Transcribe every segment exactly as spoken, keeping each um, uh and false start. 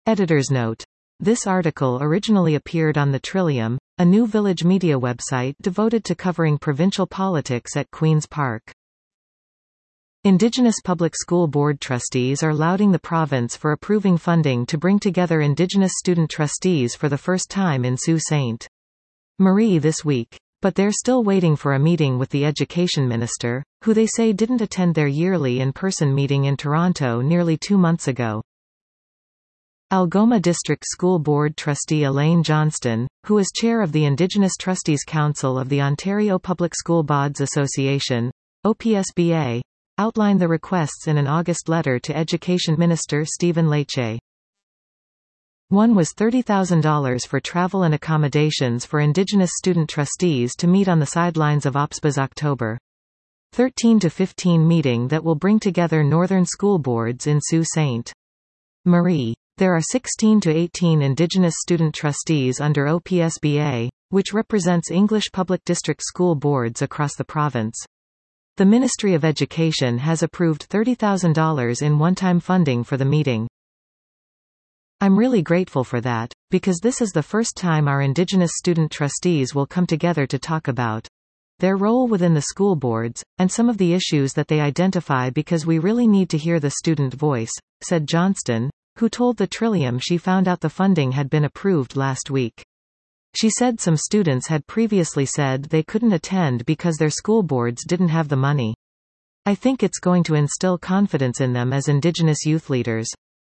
Editor's note. This article originally appeared on the Trillium, a new village media website devoted to covering provincial politics at Queen's Park. Indigenous Public School Board trustees are lauding the province for approving funding to bring together Indigenous student trustees for the first time in Sault Ste. Marie this week. But they're still waiting for a meeting with the Education Minister, who they say didn't attend their yearly in-person meeting in Toronto nearly two months ago. Algoma District School Board trustee Elaine Johnston, who is chair of the Indigenous Trustees Council of the Ontario Public School Boards Association, O P S B A, outlined the requests in an August letter to Education Minister Stephen Lecce. One was thirty thousand dollars for travel and accommodations for Indigenous student trustees to meet on the sidelines of O P S B's October thirteen to fifteen meeting that will bring together northern school boards in Sault Ste. Marie. There are sixteen to eighteen Indigenous student trustees under O P S B A, which represents English public district school boards across the province. The Ministry of Education has approved thirty thousand dollars in one-time funding for the meeting. I'm really grateful for that, because this is the first time our Indigenous student trustees will come together to talk about their role within the school boards, and some of the issues that they identify, because we really need to hear the student voice, said Johnston, who told the Trillium she found out the funding had been approved last week. She said some students had previously said they couldn't attend because their school boards didn't have the money. I think it's going to instill confidence in them as Indigenous youth leaders.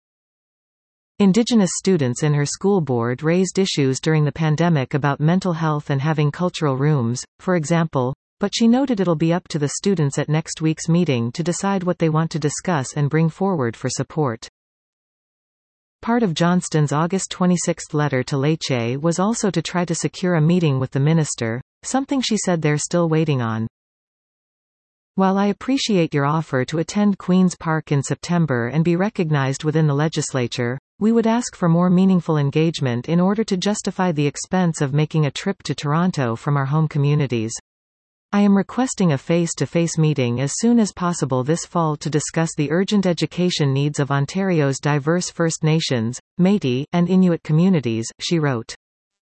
Indigenous students in her school board raised issues during the pandemic about mental health and having cultural rooms, for example, but she noted it'll be up to the students at next week's meeting to decide what they want to discuss and bring forward for support. Part of Johnston's August twenty-sixth letter to Lecce was also to try to secure a meeting with the minister, something she said they're still waiting on. While I appreciate your offer to attend Queen's Park in September and be recognized within the legislature, we would ask for more meaningful engagement in order to justify the expense of making a trip to Toronto from our home communities. I am requesting a face-to-face meeting as soon as possible this fall to discuss the urgent education needs of Ontario's diverse First Nations, Métis, and Inuit communities, she wrote.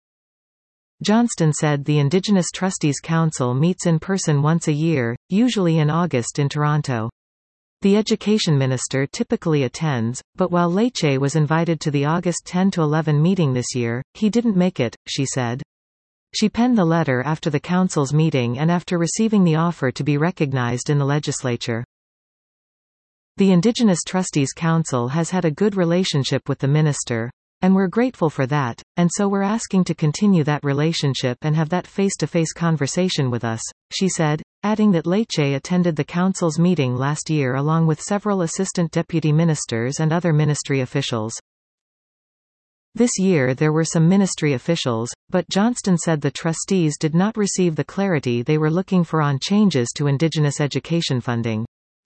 Johnston said the Indigenous Trustees Council meets in person once a year, usually in August in Toronto. The Education Minister typically attends, but while Lecce was invited to the August tenth to eleventh meeting this year, he didn't make it, she said. She penned the letter after the council's meeting and after receiving the offer to be recognized in the legislature. The Indigenous Trustees Council has had a good relationship with the minister, and we're grateful for that, and so we're asking to continue that relationship and have that face-to-face conversation with us, she said, adding that Lecce attended the council's meeting last year along with several assistant deputy ministers and other ministry officials. This year there were some ministry officials, but Johnston said the trustees did not receive the clarity they were looking for on changes to Indigenous education funding.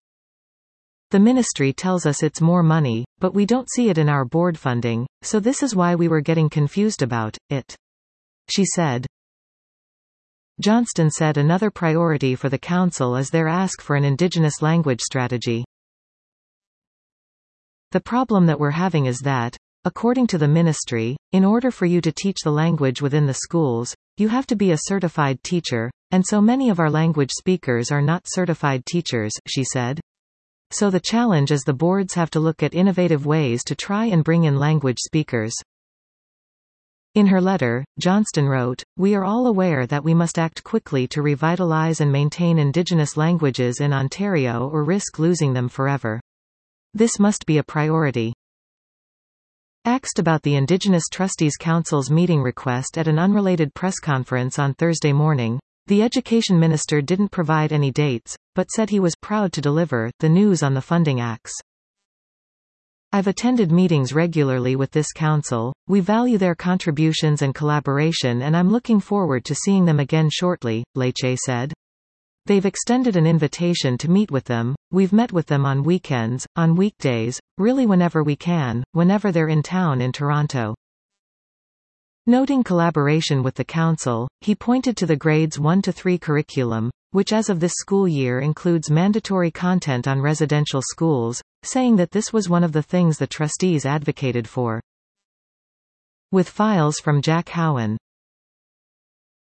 The ministry tells us it's more money, but we don't see it in our board funding, so this is why we were getting confused about it, she said. Johnston said another priority for the council is their ask for an Indigenous language strategy. The problem that we're having is that, according to the ministry, in order for you to teach the language within the schools, you have to be a certified teacher, and so many of our language speakers are not certified teachers, she said. So the challenge is the boards have to look at innovative ways to try and bring in language speakers. In her letter, Johnston wrote, "We are all aware that we must act quickly to revitalize and maintain Indigenous languages in Ontario or risk losing them forever. This must be a priority." Asked about the Indigenous Trustees Council's meeting request at an unrelated press conference on Thursday morning, the Education Minister didn't provide any dates, but said he was proud to deliver the news on the funding acts. "I've attended meetings regularly with this council, we value their contributions and collaboration and I'm looking forward to seeing them again shortly," Lecce said. They've extended an invitation to meet with them, we've met with them on weekends, on weekdays, really whenever we can, whenever they're in town in Toronto. Noting collaboration with the council, he pointed to the grades one to three curriculum, which as of this school year includes mandatory content on residential schools, saying that this was one of the things the trustees advocated for. With files from Jack Howen.